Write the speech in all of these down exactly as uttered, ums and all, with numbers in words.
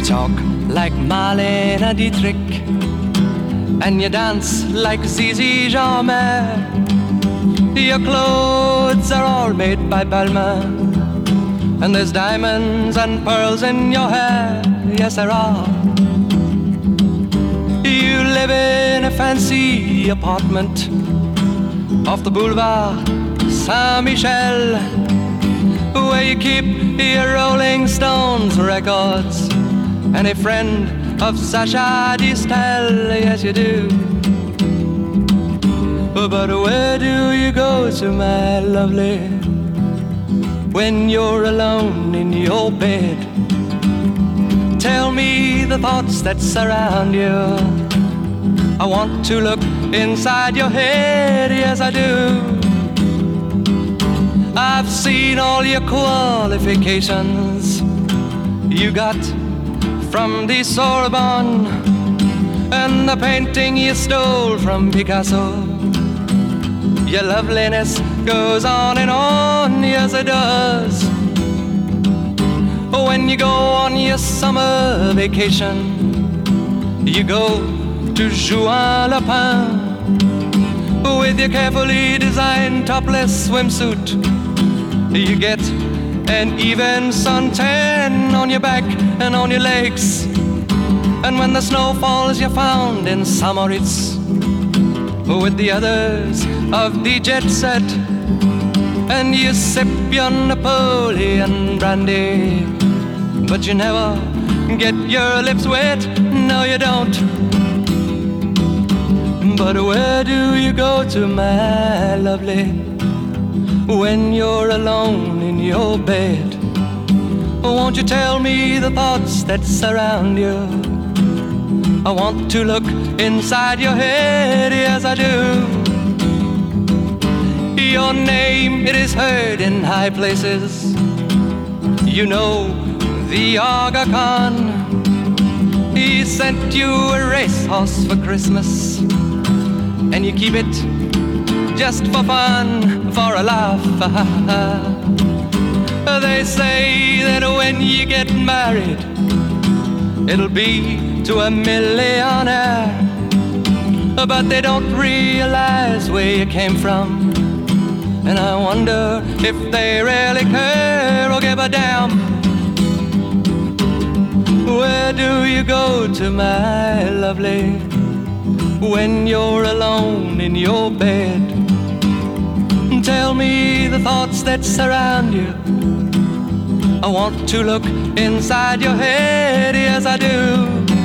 talk like Marlene Dietrich, and you dance like Zizi Jeanmaire. Your clothes are all made by Balmain, and there's diamonds and pearls in your hair. Yes, there are. You live in a fancy apartment off the boulevard Saint-Michel, where you keep your Rolling Stones records and a friend of Sacha Distel. Yes, you do. But where do you go to, my lovely, when you're alone in your bed? Tell me the thoughts that surround you. I want to look inside your head. Yes, I do. I've seen all your qualifications you got from the Sorbonne, and the painting you stole from Picasso. Your loveliness goes on and on, yes it does. When you go on your summer vacation, you go to Juan-le-Pin with your carefully designed topless swimsuit. You get an even suntan on your back and on your legs, and when the snow falls you're found in Samoritz with the others of the jet set, and you sip your Napoleon brandy, but you never get your lips wet. No, you don't. But where do you go to, my lovely, when you're alone in your bed? Won't you tell me the thoughts that surround you? I want to look inside your head, yes I do. Your name, it is heard in high places. You know the Aga Khan. He sent you a racehorse for Christmas, and you keep it just for fun, for a laugh. They say that when you get married, it'll be to a millionaire, but they don't realize where you came from, and I wonder if they really care or give a damn. Where do you go to, my lovely, when you're alone in your bed? Tell me the thoughts that surround you. I want to look inside your head, yes I do.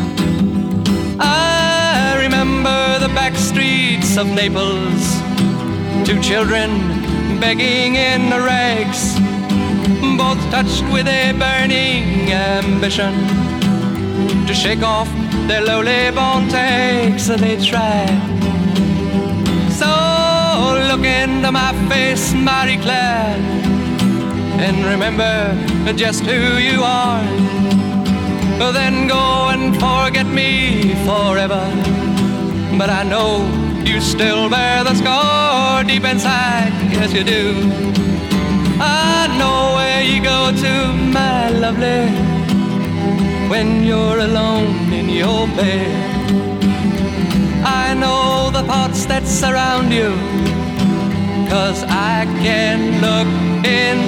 I remember the back streets of Naples, two children begging in the rags, both touched with a burning ambition to shake off their lowly born takes. They try. So look into my face, Marie-Claire, and remember just who you are. Then go and forget me forever, but I know you still bear the scar deep inside. Yes you do. I know where you go to, my lovely, when you're alone in your bed. I know the thoughts that surround you, 'cause I can look in